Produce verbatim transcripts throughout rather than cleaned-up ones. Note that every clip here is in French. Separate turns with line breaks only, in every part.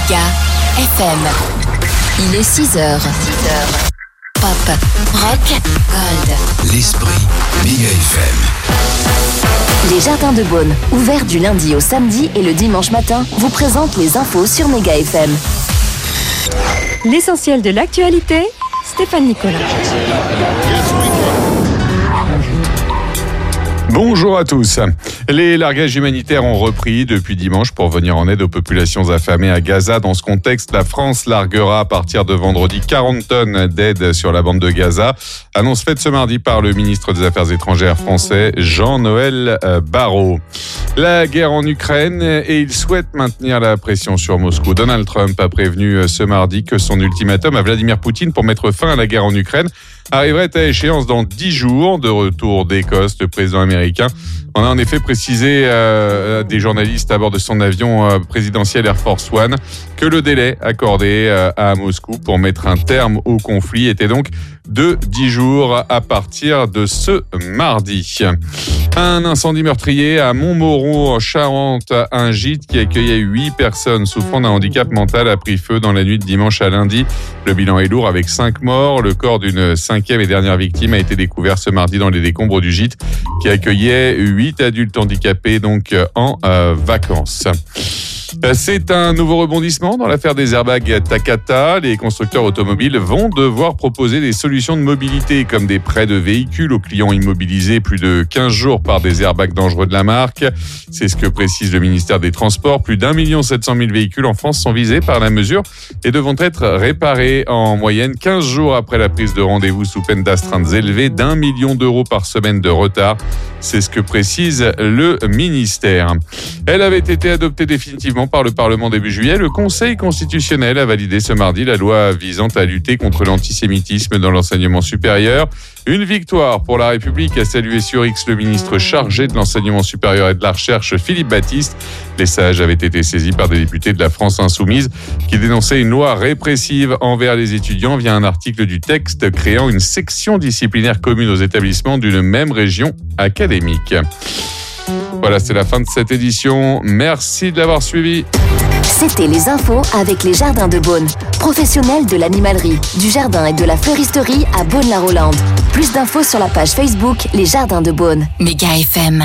Méga F M. Il est six heures. six heures. Pop, rock, gold.
L'esprit Méga F M.
Les Jardins de Beaune, ouverts du lundi au samedi et le dimanche matin, vous présentent les infos sur Méga F M.
L'essentiel de l'actualité, Stéphane Nicolas.
Bonjour à tous. Les largages humanitaires ont repris depuis dimanche pour venir en aide aux populations affamées à Gaza. Dans ce contexte, la France larguera à partir de vendredi quarante tonnes d'aide sur la bande de Gaza. Annonce faite ce mardi par le ministre des Affaires étrangères français, Jean-Noël Barrot. La guerre en Ukraine et il souhaite maintenir la pression sur Moscou. Donald Trump a prévenu ce mardi que son ultimatum à Vladimir Poutine pour mettre fin à la guerre en Ukraine arriverait à échéance dans dix jours. De retour d'Écosse, le président américain en a en effet précisé euh, à des journalistes à bord de son avion euh, présidentiel Air Force One que le délai accordé euh, à Moscou pour mettre un terme au conflit était donc de dix jours à partir de ce mardi. Un incendie meurtrier à Montmoreau en Charente. Un gîte qui accueillait huit personnes souffrant d'un handicap mental a pris feu dans la nuit de dimanche à lundi. Le bilan est lourd avec cinq morts. Le corps d'une cinquième et dernière victime a été découvert ce mardi dans les décombres du gîte qui accueillait huit adultes handicapés donc en euh, vacances. C'est un nouveau rebondissement dans l'affaire des airbags Takata. Les constructeurs automobiles vont devoir proposer des solutions de mobilité comme des prêts de véhicules aux clients immobilisés plus de quinze jours par des airbags dangereux de la marque. C'est ce que précise le ministère des Transports. Plus d'un million sept cent mille véhicules en France sont visés par la mesure et devront être réparés en moyenne quinze jours après la prise de rendez-vous sous peine d'astreintes élevées d'un million d'euros par semaine de retard. C'est ce que précise le ministère. Elle avait été adoptée définitivement par le Parlement début juillet. Le Conseil constitutionnel a validé ce mardi la loi visant à lutter contre l'antisémitisme dans l'enseignement supérieur. Une victoire pour la République, a salué sur X le ministre chargé de l'enseignement supérieur et de la recherche, Philippe Baptiste. Les sages avaient été saisis par des députés de la France insoumise qui dénonçaient une loi répressive envers les étudiants via un article du texte créant une section disciplinaire commune aux établissements d'une même région académique. Voilà, c'est la fin de cette édition. Merci de l'avoir suivi.
C'était les infos avec les Jardins de Beaune. Professionnels de l'animalerie, du jardin et de la fleuristerie à Beaune-la-Rolande. Plus d'infos sur la page Facebook Les Jardins de Beaune. Méga F M.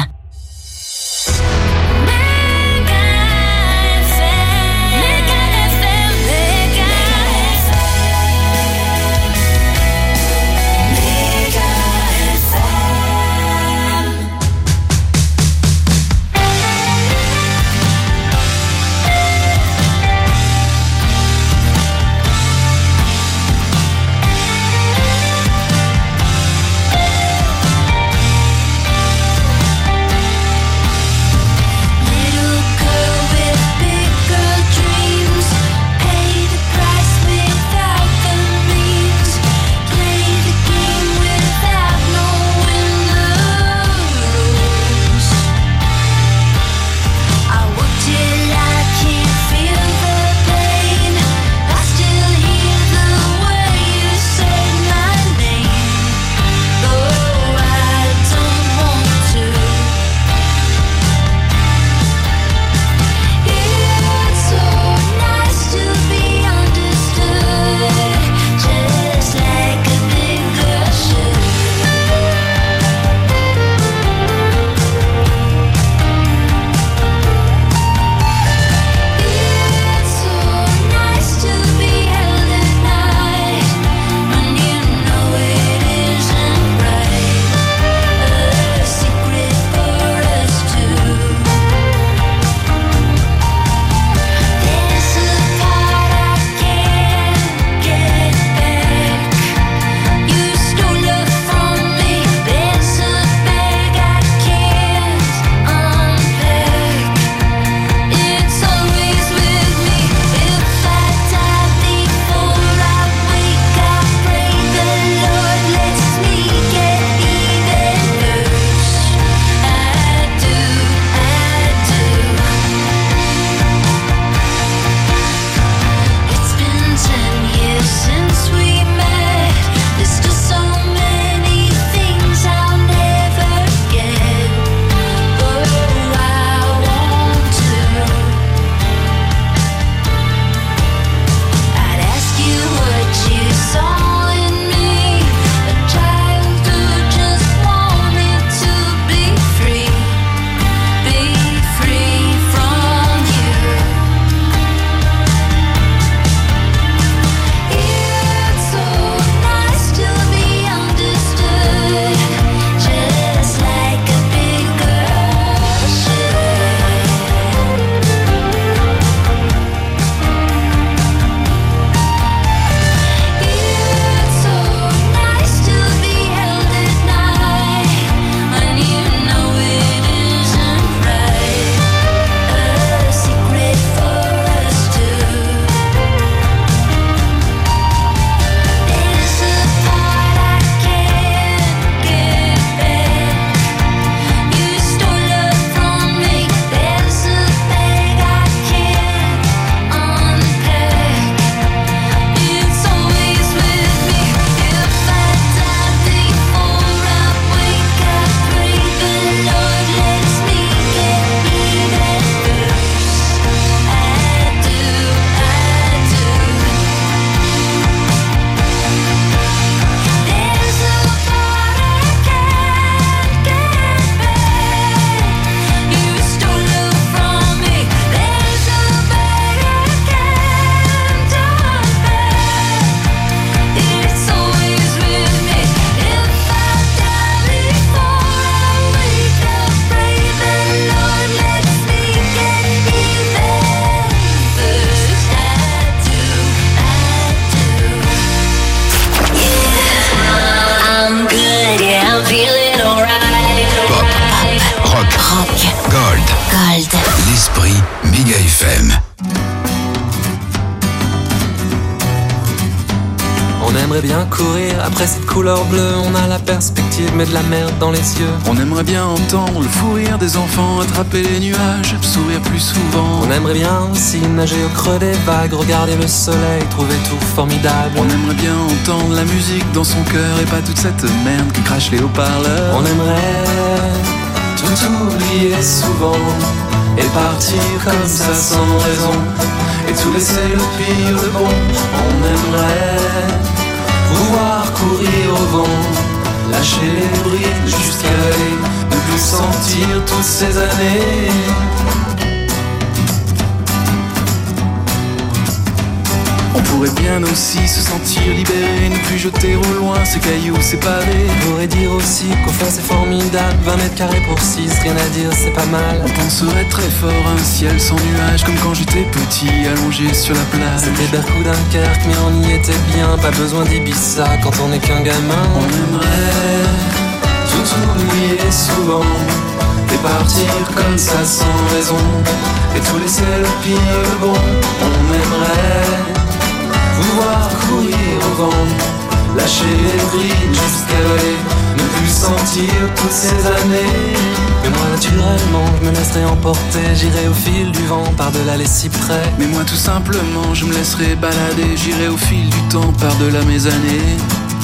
Méga F M.
On aimerait bien courir après cette couleur bleue. On a la perspective mais de la merde dans les yeux.
On aimerait bien entendre le fou rire des enfants, attraper les nuages, sourire plus souvent.
On aimerait bien aussi nager au creux des vagues, regarder le soleil, trouver tout formidable.
On aimerait bien entendre la musique dans son cœur et pas toute cette merde qui crache les haut-parleurs.
On aimerait tout oublier souvent et partir comme ça sans raison, et tout laisser le pire, le bon. On aimerait pouvoir courir au vent, lâcher les brides jusqu'à aller, ne plus sentir toutes ces années.
On pourrait bien aussi se sentir libéré, ne plus jeter au loin ces cailloux séparés.
On pourrait dire aussi qu'au fond c'est formidable, vingt mètres carrés pour six, rien à dire, c'est pas mal.
On penserait très fort à un ciel sans nuages, comme quand j'étais petit, allongé sur la plage.
C'était Bercou Dunkerque, mais on y était bien, pas besoin d'Ibiza quand on est qu'un gamin.
On aimerait
tout oublier souvent et partir comme ça sans raison, et tout laisser le pire, le bon. On aimerait pouvoir courir au vent, lâcher les brides jusqu'à aller, ne plus sentir toutes ces années. Mais moi naturellement je me laisserai emporter, j'irai au fil du vent par-delà les cyprès.
Mais moi tout simplement je me laisserai balader, j'irai au fil du temps par-delà mes années.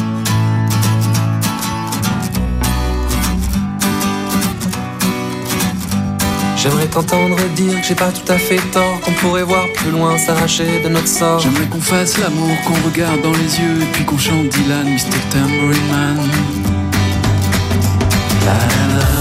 J'aimerais t'entendre dire que j'ai pas tout à fait tort, qu'on pourrait voir plus loin, s'arracher de notre sort.
J'aimerais qu'on fasse l'amour, qu'on regarde dans les yeux, et puis qu'on chante Dylan, mister Tambourine Man. La la la.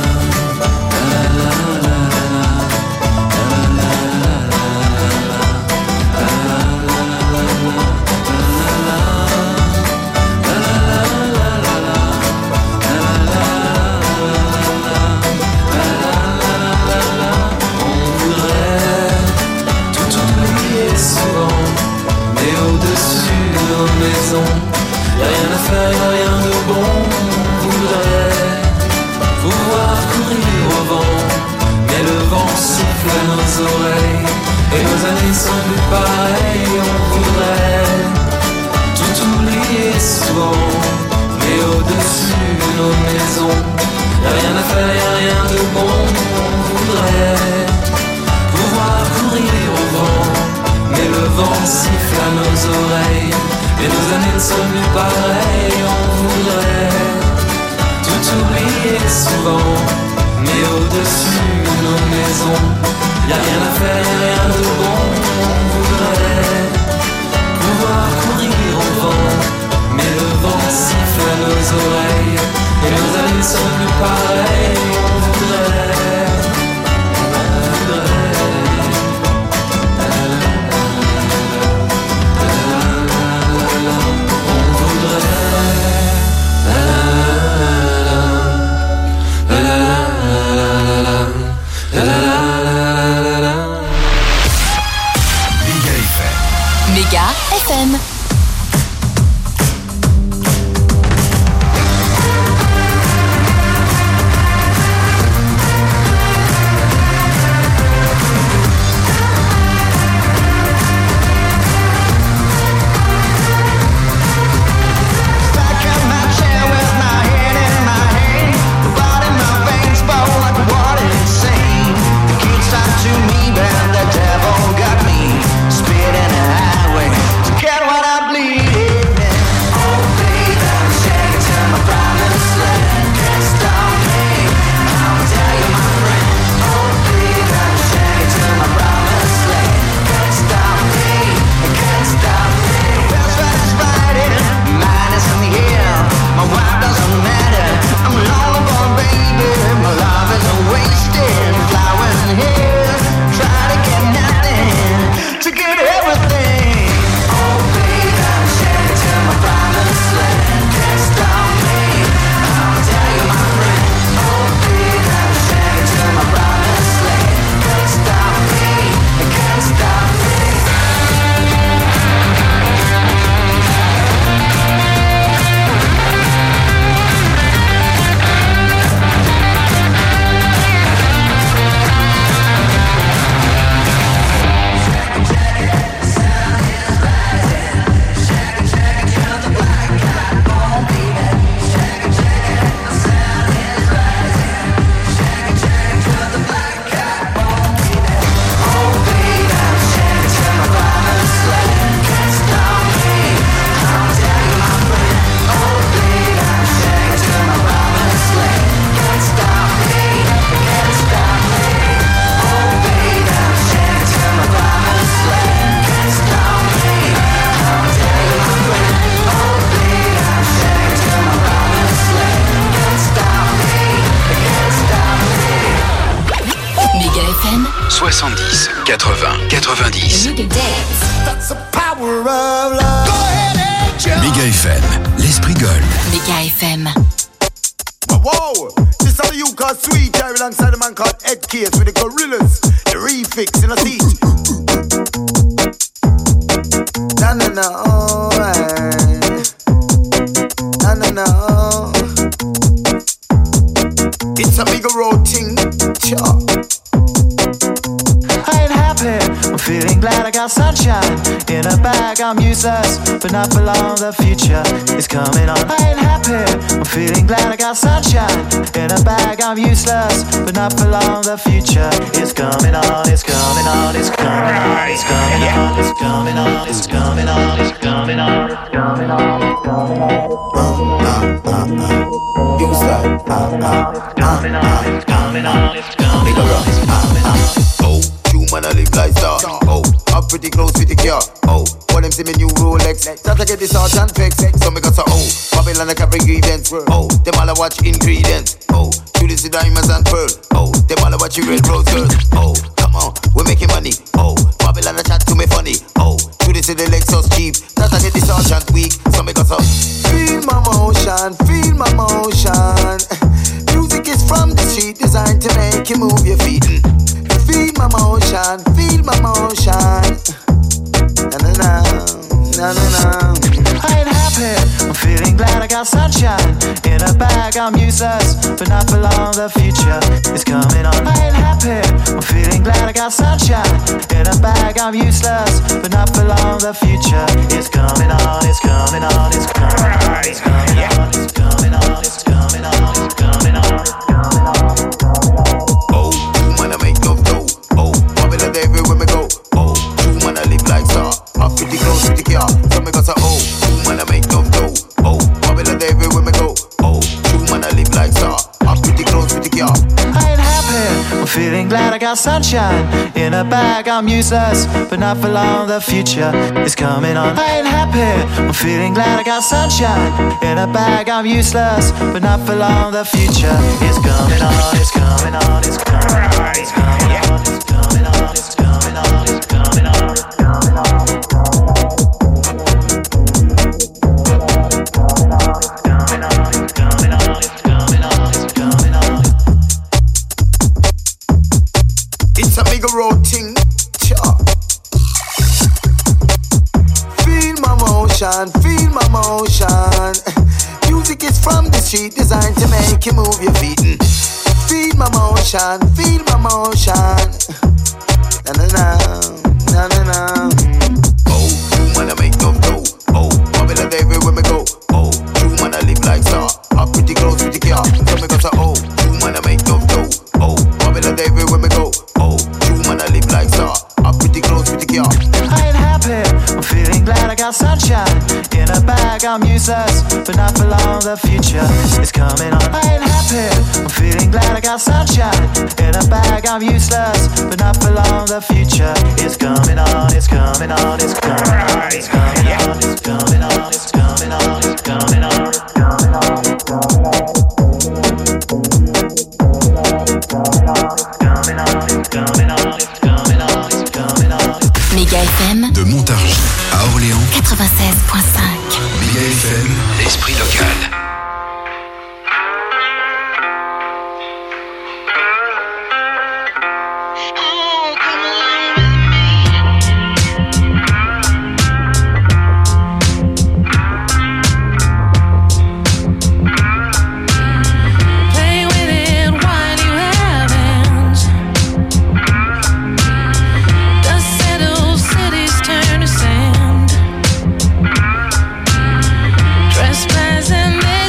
Y'a rien à faire, y'a rien de bon. On voudrait pouvoir courir au vent, mais le vent souffle à nos oreilles et nos années sont plus pareilles. On voudrait tout oublier souvent, mais au-dessus de nos maisons, y'a rien à faire, y'a rien de bon. On voudrait pouvoir courir au vent, mais le vent siffle à nos oreilles et nos années ne sont plus pareilles. On voudrait tout oublier souvent, mais au-dessus de nos maisons, y'a rien à faire, y'a rien de bon. On voudrait pouvoir courir au vent, mais le vent siffle à nos oreilles et nos années ne sont plus pareilles. On voudrait, on voudrait.
Méga F M.
To me, but the devil got me spitting a highway. So get what I
soixante-dix, quatre-vingts, quatre-vingt-dix. Méga F M, l'esprit gold.
Méga F M.
Whoa, this how you call sweet Jerry alongside a man called Ed Case with the gorillas, the refix in a seat. Na na na, oh, na na na, oh. It's a bigger road thing, sure.
I ain't happy, I'm feeling glad I got sunshine. In a bag I'm useless, but not for long, the future is coming on. I ain't happy, I'm feeling glad I got sunshine. In a bag I'm useless, but not for long, the future is coming on. It's coming on, it's coming on, it's coming on, it's coming on, it's coming on, it's coming on, it's coming on, it's coming on. Uh, uh, uh, uh. You start, uh, uh, it's coming on, it's coming on, it's coming on, it's coming on.
Oh, you man, I live like star. Oh, I'm pretty close with the car. Oh, for them see me new Rolex. That I get this art and fix. So me got so oh, Babylon I carry ingredients. Oh, them all I watch ingredients. Oh, you this diamonds and pearl. Oh, them all I watch you red roses. Oh, come on, we're making money. Oh, Babylon I chat to me funny. Oh, you this the Lexus cheap. That I get this art and weak. So me got so feel my motion, feel my motion. Music is from the street, designed to make you move your feet. Feel my motion, feel my motion. Na na na, na na na.
I ain't happy, I'm feeling glad I got sunshine. In a bag I'm useless, but not for long, the future is coming on. I ain't happy, I'm feeling glad I got sunshine. In a bag I'm useless, but not for long, the future is coming on. It's coming on, it's coming on, it's coming on, it's coming on, it's coming on, it's coming on, it's coming on, it's coming on.
Oh, you man I make love dough. Oh, Babylon everywhere me go. Oh, you man I live like star. I'm pretty close with the car. So me got so oh, you man I make love dough. Oh, Babylon everywhere me go. Oh, you man I live like star. I'm pretty close with the car.
I ain't happy, I'm feeling glad I got sunshine. In a bag I'm useless, but not for long, the future is coming on. I ain't happy, I'm feeling glad I got sunshine. In a bag I'm useless, but not for long, the future is coming on. It's coming on, it's coming on, it's coming on, it's coming on, it's coming on, it's coming on, it's coming on, it's coming on.
It's a bigger road thing, sure. Feel my motion, feel my motion. Music is from the street, designed to make you move your feet. Feel my motion, feel my motion. Na na na, na na na. Oh, you man I make love dough. Oh, Babylon everywhere me go. Oh, you man I live like star. I'm pretty close with the car. So me got so oh, you man I make love dough. Oh, Babylon everywhere me go. Oh, you man I live like star. I'm pretty close with the car.
I ain't happy, I'm feeling glad I got sunshine. In a bag I'm useless, but not for long, the future is coming on. I ain't happy, I'm feeling glad I got sunshine. In a bag I'm useless, but not for long, the future is coming on. It's coming on, it's coming on, it's coming on, it's coming on, it's coming on, it's coming on, it's coming on, it's coming on.
Méga F M
De Montargis à Orléans,
quatre-vingt-seize virgule cinq.
Méga F M, l'esprit local.
Trespassing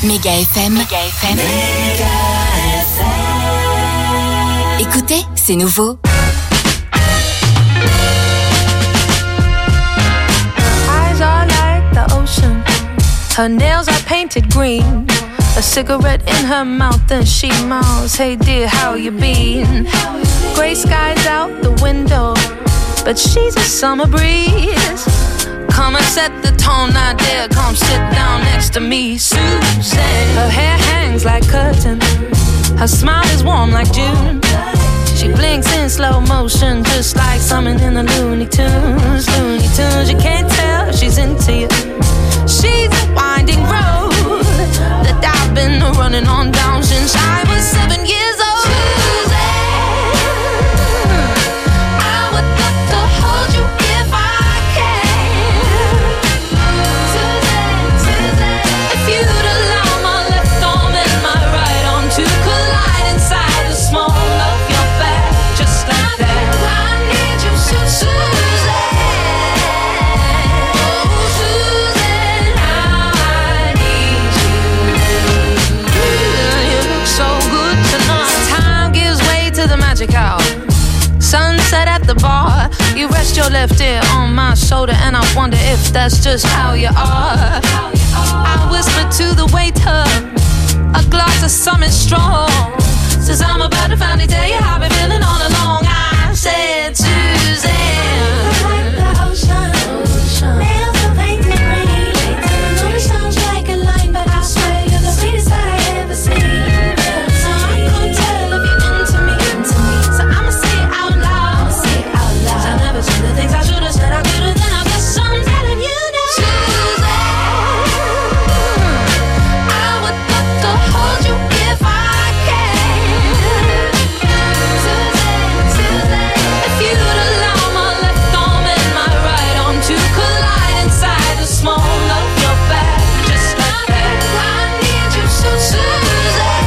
Méga F M. Méga F M. Méga F M. Écoutez, c'est nouveau.
Eyes are like the ocean. Her nails are painted green. A cigarette in her mouth and she mouths, hey dear, how you been? Gray skies out the window, but she's a summer breeze. Come and set the tone now, dear, come sit down next to me, Susan. Her hair hangs like curtain, her smile is warm like June. She blinks in slow motion, just like something in the Looney Tunes, Looney Tunes. You can't tell if she's into you. She's a winding road that I've been running on down since I was seven years old. Sunset at the bar, you rest your left ear on my shoulder, and I wonder if that's just how you are. I whisper to the waiter, a glass of something strong, says I'm about to finally tell you how I've been feeling all along. I said, Suzanne, like the ocean, ocean. Nails are painted green. I know it sounds like a line, but I swear you're the sweetest I ever seen. The things I should have said, I could have, then I guess I'm telling you now. Suzanne, I would love to hold you if I can. Suzanne, Suzanne, if you'd allow my left arm and my right arm to collide inside the small of your back, just like that. I need you so, Suzanne.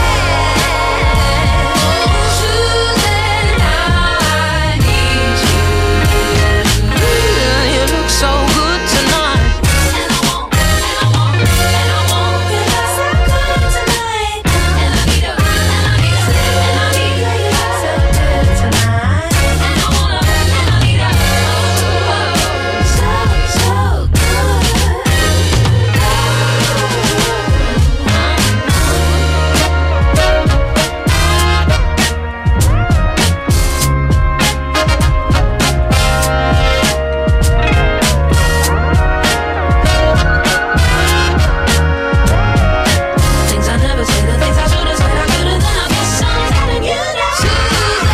Oh, Suzanne, I need you. You look so good tonight, and I want, and I want, and I want. You look so good tonight, and I need a, and I need a, and I need a. You look so good tonight, and I wanna, and I need a. Oh, so so good. Things I never said, the things I should have said, I could have, then I guess I'm telling you now. Suzanne,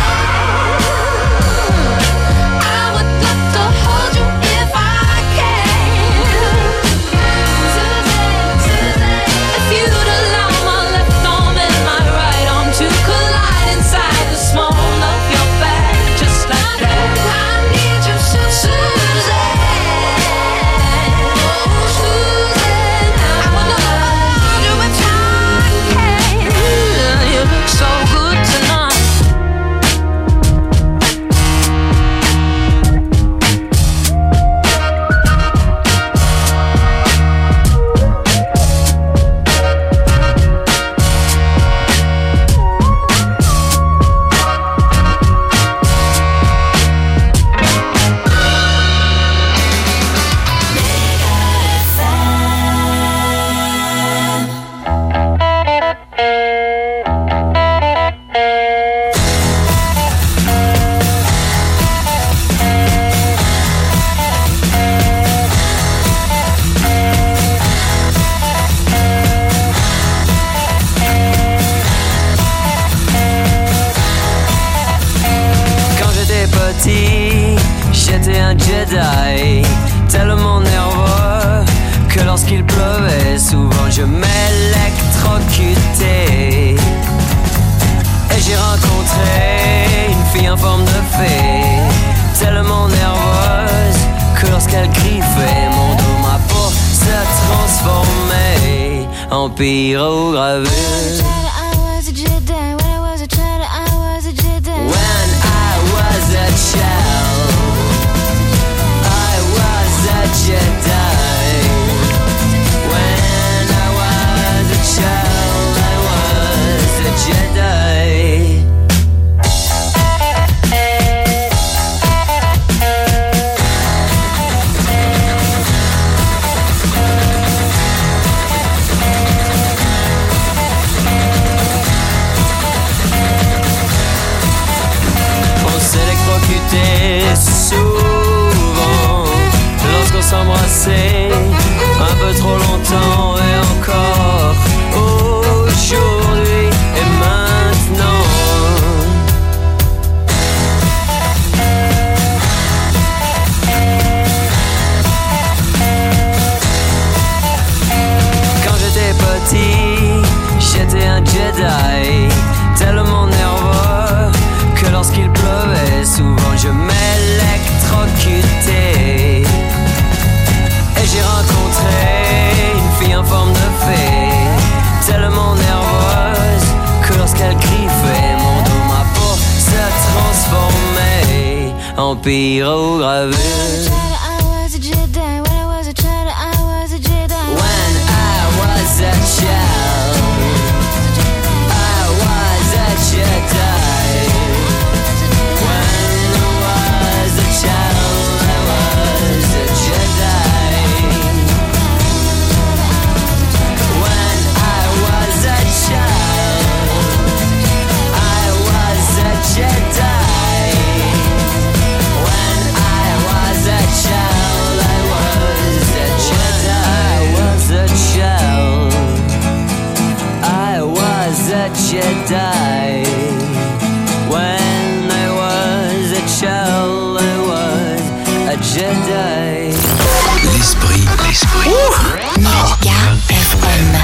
I would love to hold you if I can. Suzanne, Suzanne, if you'd allow my left arm and my right arm to collide inside the small of your back, just like that. I need you so, Suzanne. Oh, Suzanne, I would love to hold you if I can. You look so good tonight.
Quand j'étais petit, j'étais un Jedi, tellement nerveux que lorsqu'il pleuvait, souvent je m'électrocutais. Et j'ai rencontré une fille en forme de fée, tellement nerveuse que lorsqu'elle griffait mon dos, ma peau se transformait en pyrogravure. When I was a child, I was a Jedi. When I was a child. Jedi. On s'électrocutait souvent lorsqu'on s'embrassait un peu trop longtemps et encore aujourd'hui et maintenant. Quand j'étais petit, j'étais un Jedi, tellement nerveux que lorsqu'il pleuvait, souvent je m'électrocutais. Et j'ai rencontré une fille en forme de fée, tellement nerveuse que lorsqu'elle griffait mon dos, ma peau se transformait en pyrogravure. When I was a child, I was a Jedi. When I was a child, I was a Jedi. When I was a child, I was a Jedi. When I was a child, I was a Jedi. I was a Jedi. When I was a child, I was a Jedi.
L'esprit, l'esprit.
Méga F M.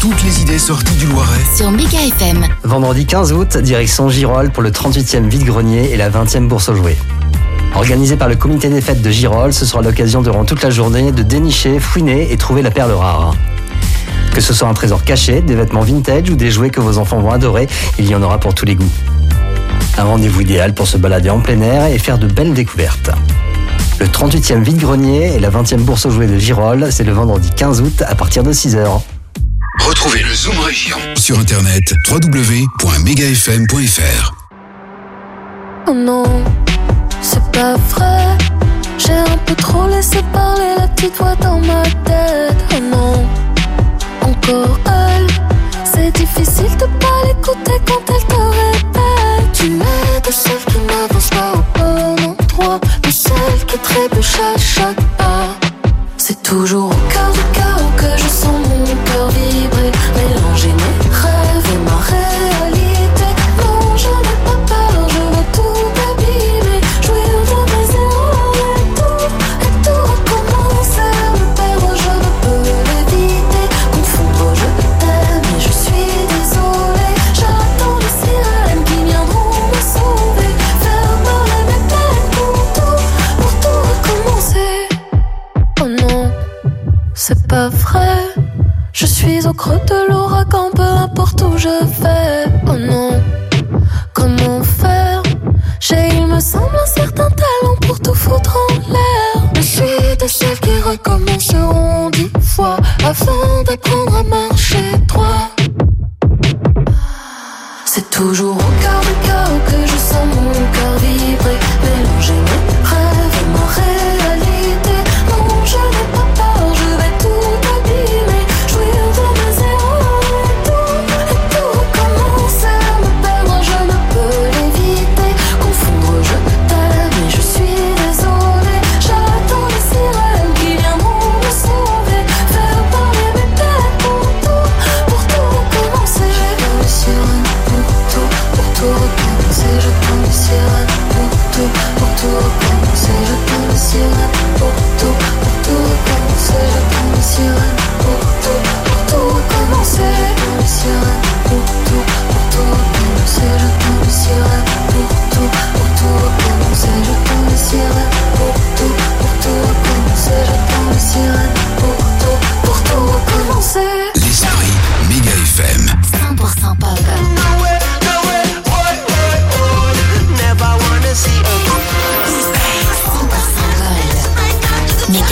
Toutes les idées sorties du Loiret
sur Méga F M.
Vendredi quinze août, direction Girolles pour le trente-huitième vide-grenier et la vingtième bourse aux jouets. Organisé par le comité des fêtes de Girolles, ce sera l'occasion durant toute la journée de dénicher, fouiner et trouver la perle rare. Que ce soit un trésor caché, des vêtements vintage ou des jouets que vos enfants vont adorer, il y en aura pour tous les goûts. Un rendez-vous idéal pour se balader en plein air et faire de belles découvertes. Le trente-huitième vide-grenier et la vingtième bourse aux jouets de Girolles, c'est le vendredi quinze août à partir de six heures.
Retrouvez le Zoom Région sur internet w w w point mega f m point f r.
Oh non, c'est pas vrai. J'ai un peu trop laissé parler la petite voix dans ma tête. Oh non, encore elle. C'est difficile de pas l'écouter quand elle te répète. Tu es de celle qui n'avance pas au bon endroit, de celle qui trébuche à chaque pas. C'est toujours au cœur du chaos que je sens mon cœur vibrer, mélanger mes rêves et ma réalité. Non, je n'ai pas peur, je veux tout abîmer, jouir de mes erreurs et tout, et tout recommencer. Me perdre, je ne peux l'éviter, confondre, je t'aime et je suis désolée. J'attends les sirènes qui viendront me sauver, faire parler mes peines pour tout, pour tout recommencer. Oh non, c'est pas vrai. Je suis au creux de l'ouragan, peu importe où je vais. Oh non, comment faire? J'ai, il me semble, un certain talent pour tout foutre en l'air. Je suis de celles qui recommenceront dix fois avant d'apprendre à marcher droit. C'est toujours au cœur du chaos que je sens mon cœur vibrer, mélanger mes rêves et ma réalité. Non, je n'ai pas peur, je vais tout abîmer, jouir de mes erreurs et tout, et tout recommencer. Me perdre, je ne peux l'éviter, confondre, je t'aime et je suis désolée. J'attends les sirènes qui viendront me sauver, faire parler mes peines pour tout, pour tout recommencer. J'attends les sirènes pour tout, pour tout recommencer. J'attends les sirènes pour tout, pour tout recommencer. J'attends les sirènes pour tout, pour tout recommencer. J'attends les sirènes pour tout, pour tout recommencer. J'attends les sirènes pour tout, pour tout recommencer. J'attends les sirènes pour tout, pour tout recommencer. J'attends les sirènes pour tout, pour tout recommencer. J'attends les sirènes pour tout, pour tout recommencer.
L'esprit Méga F M.
cent pour cent pop. cent pour cent gold. Méga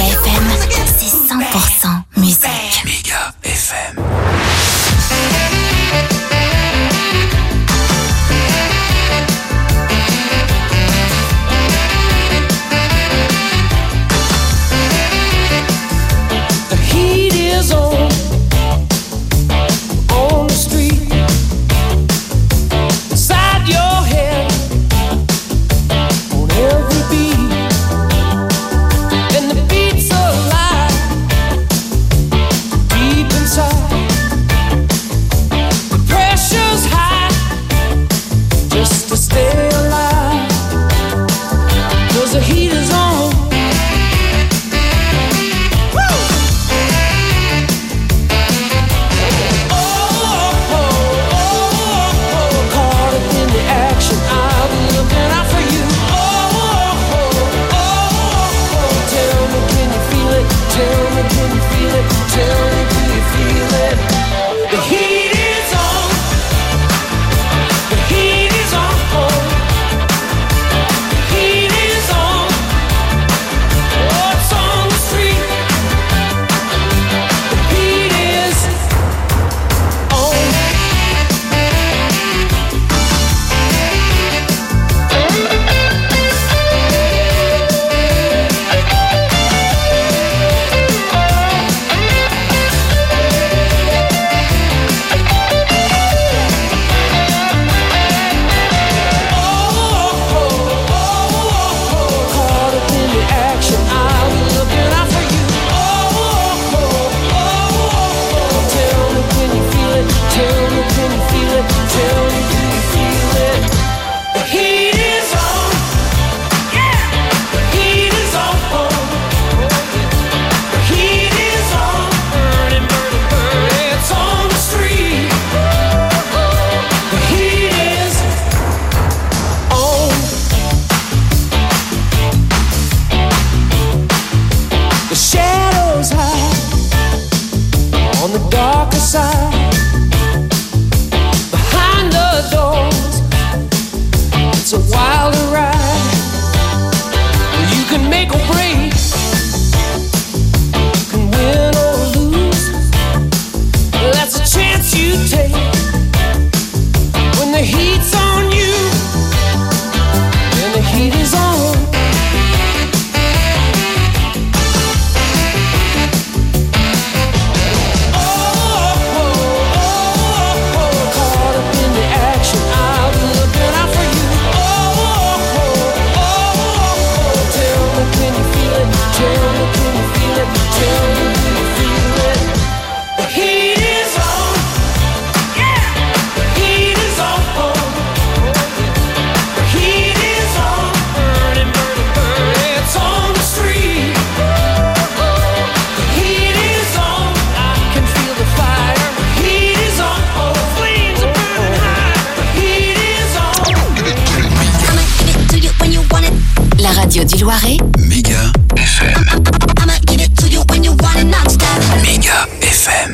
Loiret.
Méga F M.
I'ma give it to you when you want it non-stop.
Méga F M.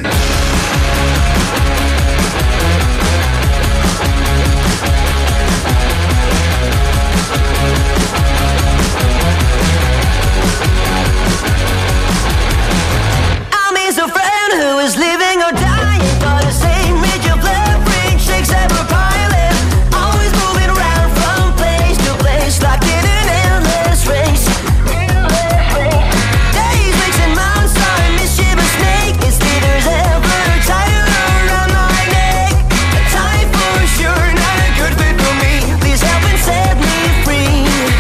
I miss a friend who is living or dying for the same rich of blood, ring shakes ever piling, always moving around from place to place like in an endless race. Days, weeks and months are a mischievous snake. Its leaders ever tighter around my neck. A tie for sure, not a good fit for me. Please help and set me free.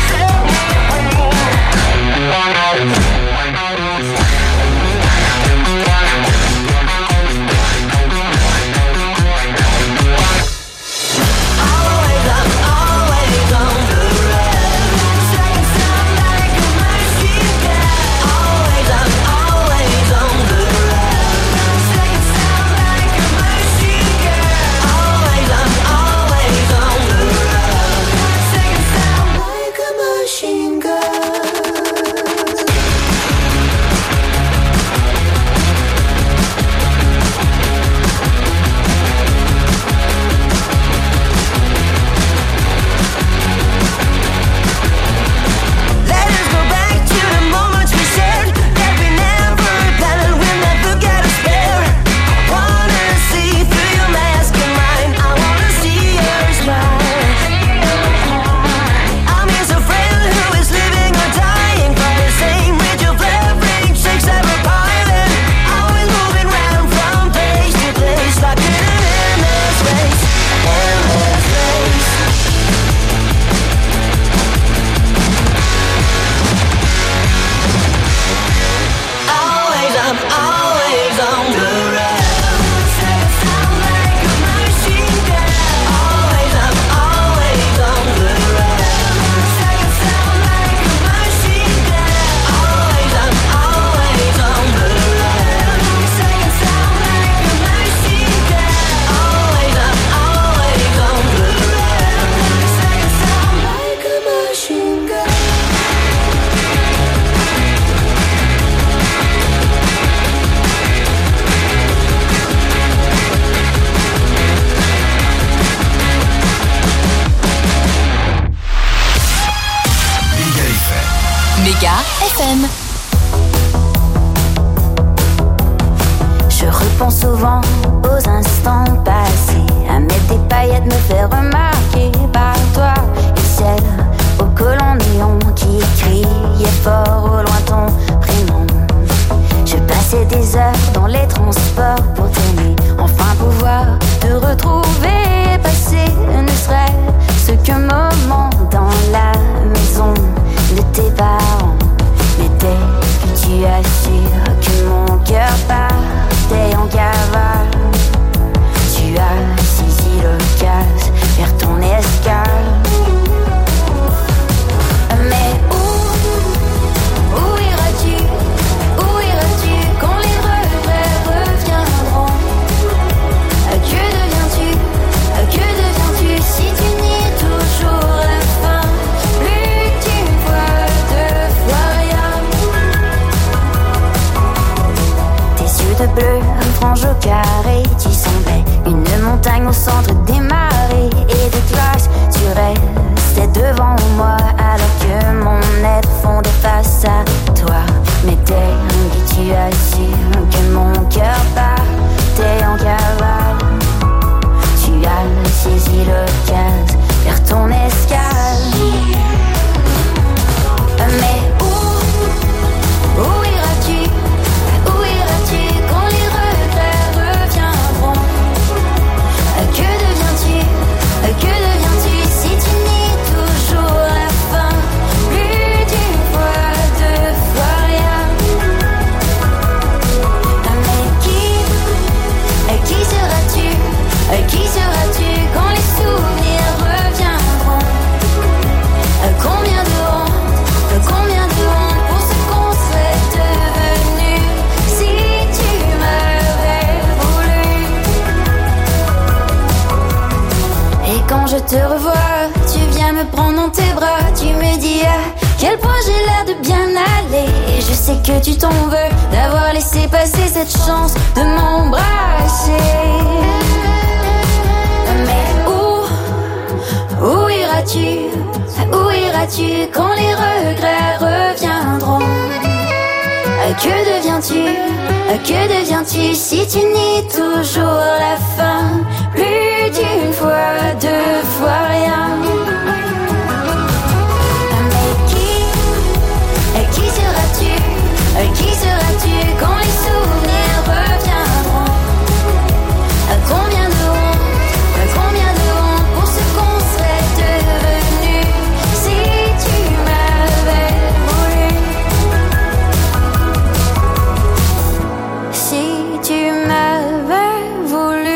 Méga F M.
Je repense souvent aux instants passés, à mettre des paillettes, me faire remarquer par toi. Et ciel au colon néon qui criait fort au loin ton prénom. Je passais des heures dans les transports pour t'aimer, enfin pouvoir te retrouver, passer ne serait-ce qu'un moment dans la maison de tes parents. Mais dès que tu as su que mon cœur partait en cavale, tu as saisi l'occasion vers ton escale. Mais quel point j'ai l'air de bien aller. Et je sais que tu t'en veux d'avoir laissé passer cette chance de m'embrasser. Mais où, où iras-tu, où iras-tu quand les regrets reviendront? Que deviens-tu, que deviens-tu si tu nies toujours la fin? Plus d'une fois, deux fois rien. Mais qui, qui seras-tu, qui seras-tu quand les souvenirs reviendront? Combien de honte, combien de honte pour ce qu'on serait devenu si tu m'avais voulu. Si tu m'avais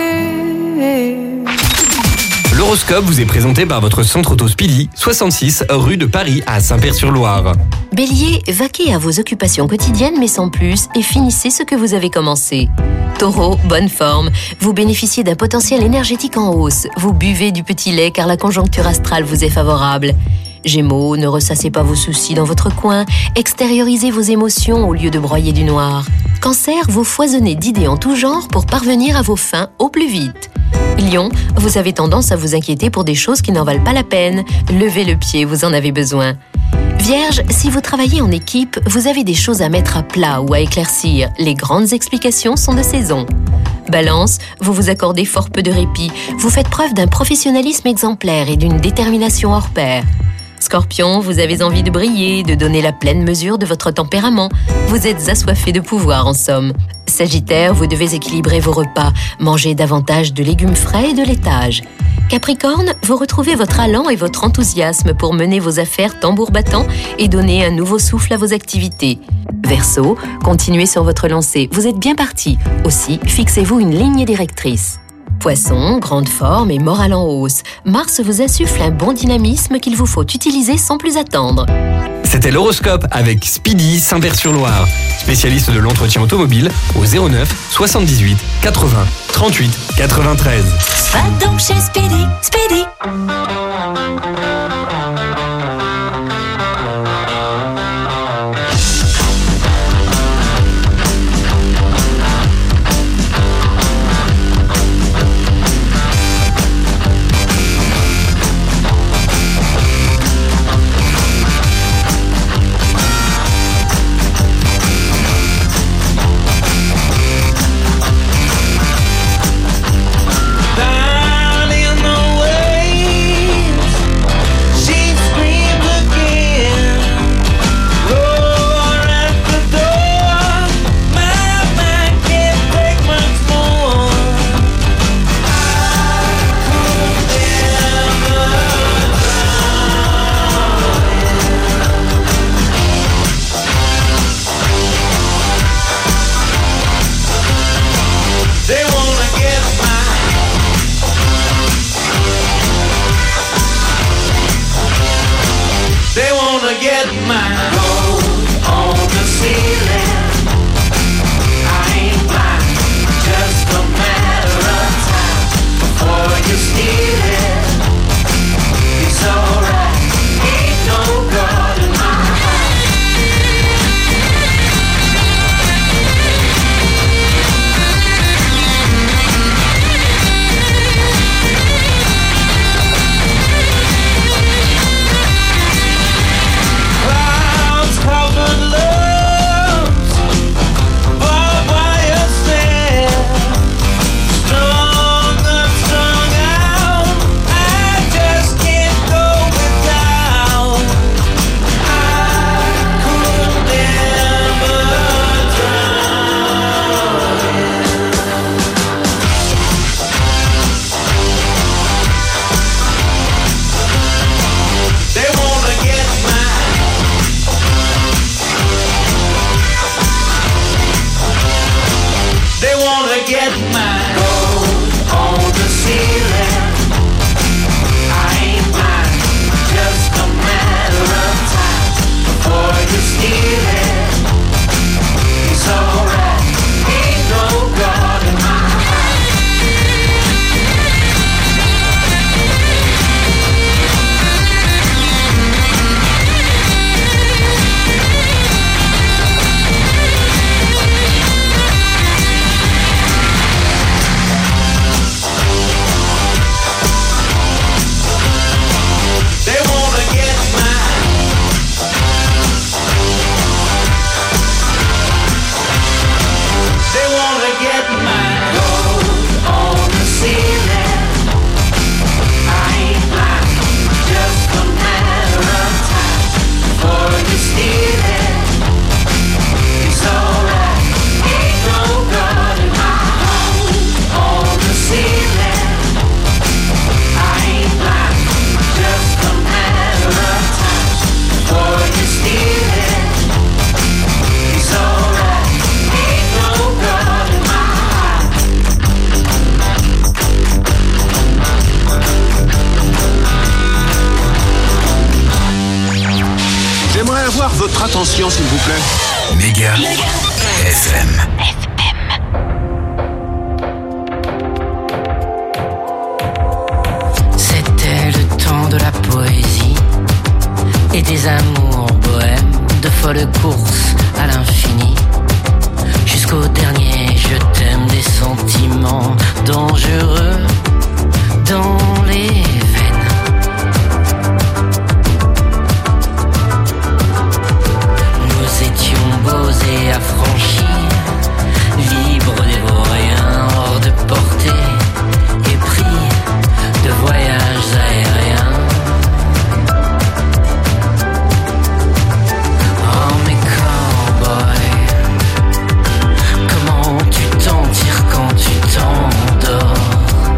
voulu.
L'horoscope vous est présenté par votre centre auto Speedy, soixante-six rue de Paris à Saint-Père-sur-Loire.
Bélier, vaquez à vos occupations quotidiennes mais sans plus et finissez ce que vous avez commencé. Taureau, bonne forme. Vous bénéficiez d'un potentiel énergétique en hausse. Vous buvez du petit lait car la conjoncture astrale vous est favorable. Gémeaux, ne ressassez pas vos soucis dans votre coin. Extériorisez vos émotions au lieu de broyer du noir. Cancer, vous foisonnez d'idées en tout genre pour parvenir à vos fins au plus vite. Lion, vous avez tendance à vous inquiéter pour des choses qui n'en valent pas la peine. Levez le pied, vous en avez besoin. Vierge, si vous travaillez en équipe, vous avez des choses à mettre à plat ou à éclaircir. Les grandes explications sont de saison. Balance, vous vous accordez fort peu de répit. Vous faites preuve d'un professionnalisme exemplaire et d'une détermination hors pair. Scorpion, vous avez envie de briller, de donner la pleine mesure de votre tempérament. Vous êtes assoiffé de pouvoir, en somme. Sagittaire, vous devez équilibrer vos repas, manger davantage de légumes frais et de laitage. Capricorne, vous retrouvez votre allant et votre enthousiasme pour mener vos affaires tambour battant et donner un nouveau souffle à vos activités. Verseau, continuez sur votre lancée, vous êtes bien parti. Aussi, fixez-vous une ligne directrice. Poisson, grande forme et morale en hausse. Mars vous insuffle un bon dynamisme qu'il vous faut utiliser sans plus attendre.
C'était l'horoscope avec Speedy Saint-Père-sur-Loire, spécialiste de l'entretien automobile au zéro neuf soixante-dix-huit quatre-vingts trente-huit quatre-vingt-treize.
Va donc chez Speedy, Speedy.
Down in the waves
J'aimerais avoir votre attention, s'il vous plaît.
Méga F M.
C'était le temps de la poésie et des amours bohèmes, de folles courses à l'infini. Jusqu'au dernier je t'aime, des sentiments dangereux dans les veines. Nous étions beaux et affranchis, libres des vauriens, hors de portée, épris de voyages aériens. Oh mes cowboys, comment tu t'en tires quand tu t'endors,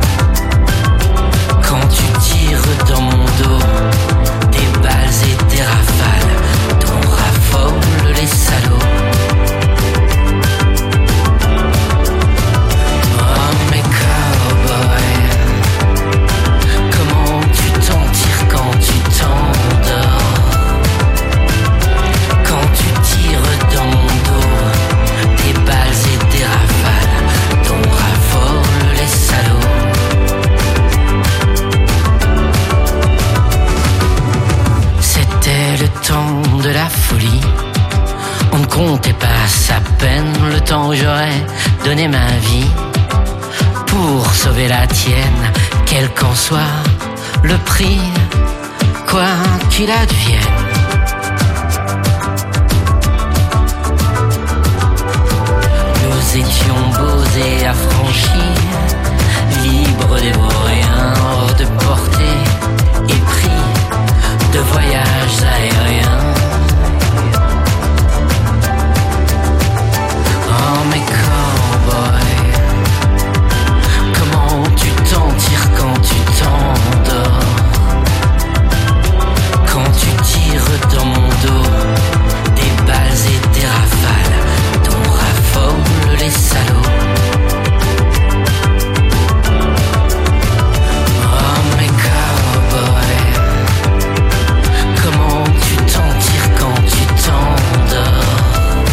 quand tu tires dans mon dos des balles et des rafales dont raffolent les salauds. Oh mes cowboys, comment tu t'en tires quand tu t'endors, quand tu tires dans mon dos des balles et des rafales dont raffolent les salauds. C'était le temps de la folie, on ne comptait pas sa peine, le temps où j'aurais donné ma vie pour sauver la tienne, quel qu'en soit le prix, quoi qu'il advienne. Nous étions beaux et affranchis, libres des vauriens, hors de portée, épris de voyages aériens. Oh mes cowboys, comment tu t'en tires quand tu t'endors, quand tu tires dans mon dos des balles et des rafales dont raffolent les salauds. Oh mes cowboys, comment tu t'en tires quand tu t'endors,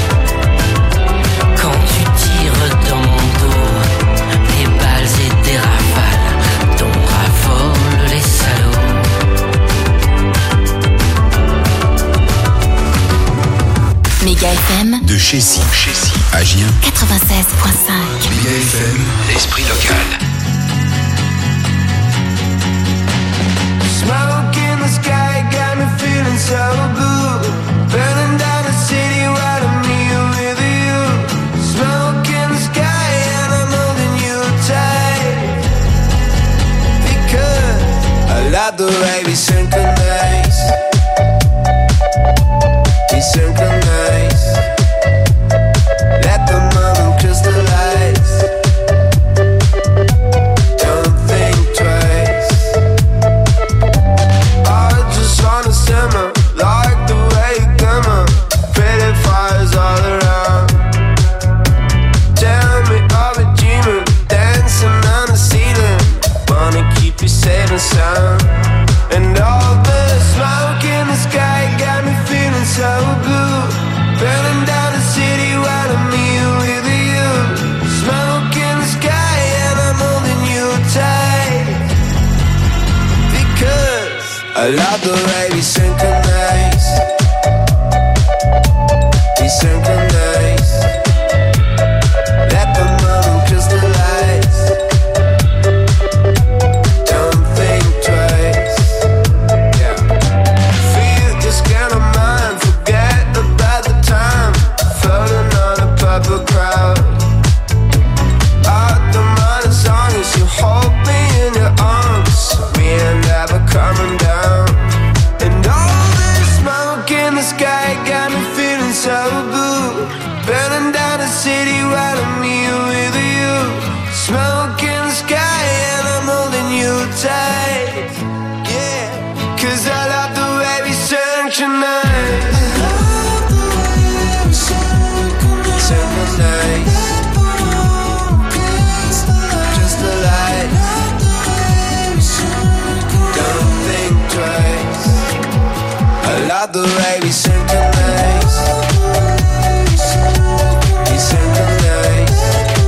quand tu tires dans mon dos des balles et des rafales dont raffolent les salauds.
Méga F M
De Chessy, Chessy, Agen,
quatre-vingt-seize virgule cinq.
Méga F M, l'esprit local.
Smoke in the sky got me feeling so blue. Burning down the city while I'm here with you. Smoke in the sky and I'm holding you tight, because I love the way we synchronize. We synchronize. Let the moment crystallize. Don't think twice. I just wanna simmer, like the way you glimmer. Pretty fires all around. Tell me, are we dreaming? Dancing on the ceiling. Wanna keep you safe and sound. And all the smoke in the sky got me feeling so good. Burning down the city while I'm here with you. Smoke in the sky and I'm holding you tight, because I love the way we synchronize. We synchronize. Let the moment crystallize. Don't think twice. Yeah. Feel just get on mind. Forget about the time. Floating on a purple crowd. Out the mind as long as you hold me in your arms. We ain't never coming down. And all this smoke in the sky got me feeling so blue. Burning down the city while I'm here with you. Smoke in the sky and I'm holding you tight. Yeah, 'cause I love the way we synchronize. Synchronize. Just the light. Don't think twice. I love love the way we synchronize. We synchronize.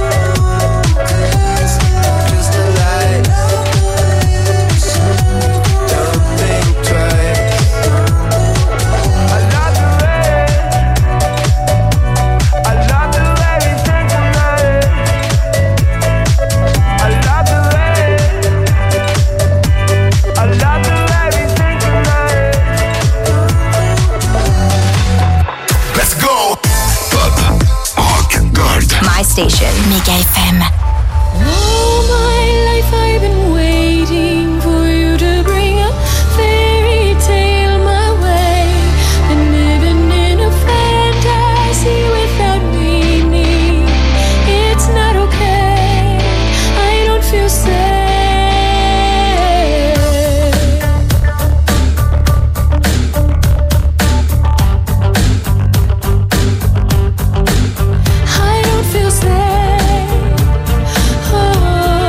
Just a light. Don't think twice. I love the way. I love the way we synchronize. I love the way. I love the way we synchronize.
Let's go! Pop, rock, gold.
My station, Mega F M.
All my life I've been waiting for you to bring a fairy tale my way. Been living in a fantasy without meaning. It's not okay, I don't feel safe. I don't feel safe. Oh.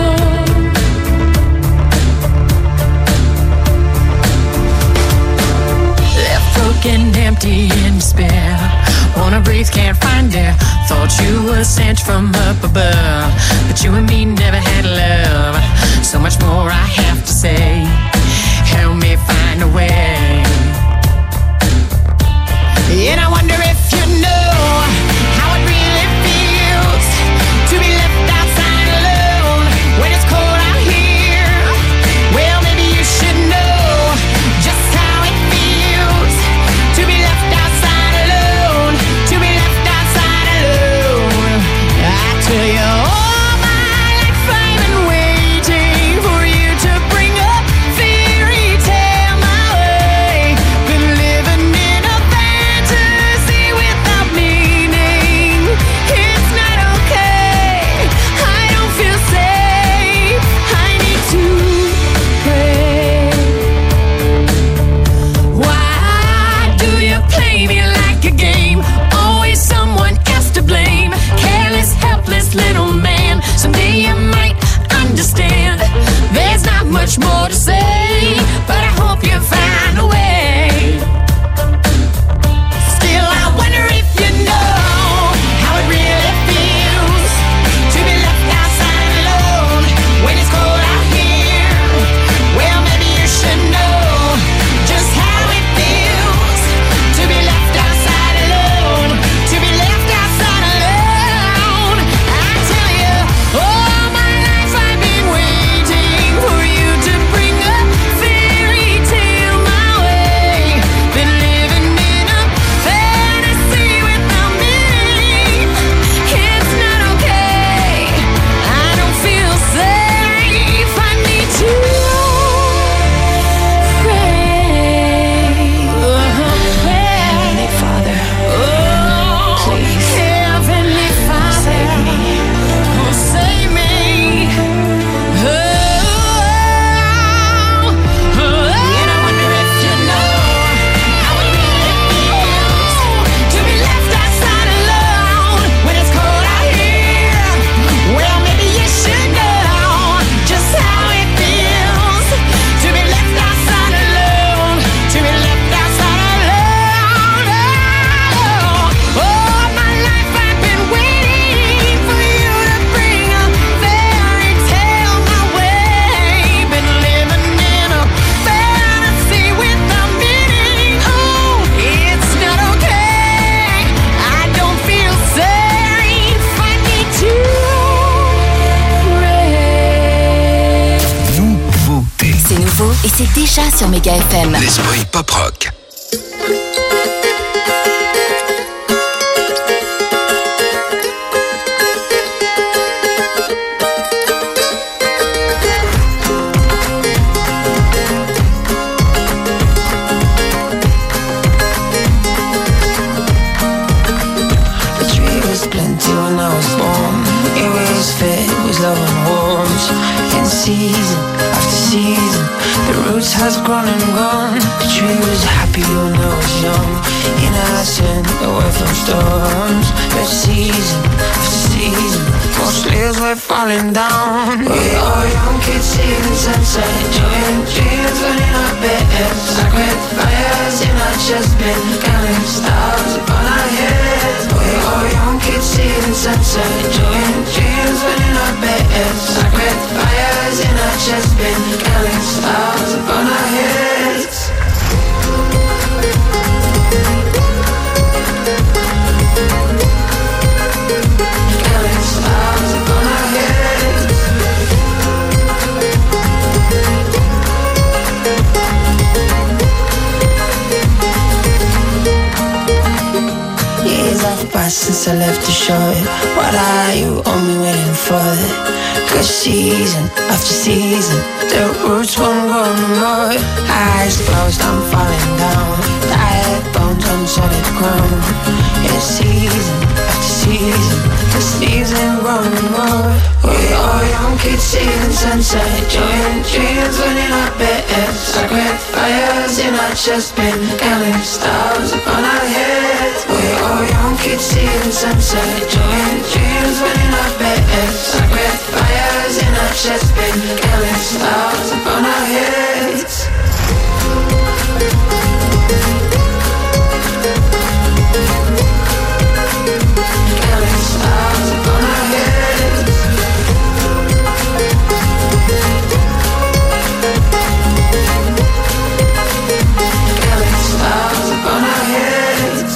Left broken, empty, in despair. Wanna breathe, can't find air. Thought you were sent from up above, but you and me never had love. So much more I have to say. Help me find a way. And I wonder if you know how it really feels to be left outside alone when it's cold out here. Well, maybe you should know just how it feels to be left outside alone, to be left outside alone. I tell you, all my life I've been waiting for you to bring a fairy tale my way. Been living in a fantasy without meaning. It's not okay, I don't feel safe. I need to pray. Why do you play me like a game? Always someone else to blame. Careless, helpless little man. Someday you might understand. There's not much more to say, but I hope you find a way. Still, I wonder if you know how it really feels to be left outside alone when it's cold out here. Well, maybe you should know just how it feels to be left outside alone, to be left outside alone. I tell you, all my life I've been waiting for you to bring a fairy tale my way. Been living in a fantasy without meaning. It's not okay, I don't feel safe. I need to pray. Heavenly Father, please, Heavenly Father, save me. Oh, save me. Oh, oh. And I wonder if you know how it really feels to be left outside alone when it's cold out here. Well, maybe you should know just how it feels to be left outside alone, to be left outside alone. Oh, all my life I've been waiting for you to bring a fairy tale my way. Been living in a fantasy without meaning. Oh, it's not okay, I don't feel safe. I need to pray.
Nouveauté.
C'est nouveau et c'est déjà sur Mega F M.
L'esprit pop rock.
The tree was plenty when I was born. It was fed with love and warmth. In season after season, the roots has grown and gone. The tree was happy when I was young. Innocent, away from storms. But season after season, Most leaves were falling down. We are young kids seeing sunset, enjoying dreams, running our beds. Sacred fires in our chest, been counting stars upon our heads. We are young kids seeing sunset, enjoying dreams, running our beds. Sacred fires in our chest, been counting stars upon our heads. Since I left the shore, what are you only waiting for? Good season after season, the roots won't grow no more. Eyes closed, I'm falling down. Tired bones on solid ground. Yeah, season after season, the leaves ain't growing no more. We all young kids seeing sunset, enjoying dreams, running our beds. Sacred fires in our chest, been counting stars upon our heads. We all young kids seeing sunset, enjoying dreams, running our beds. Sacred fires in our chest, been counting stars upon our heads.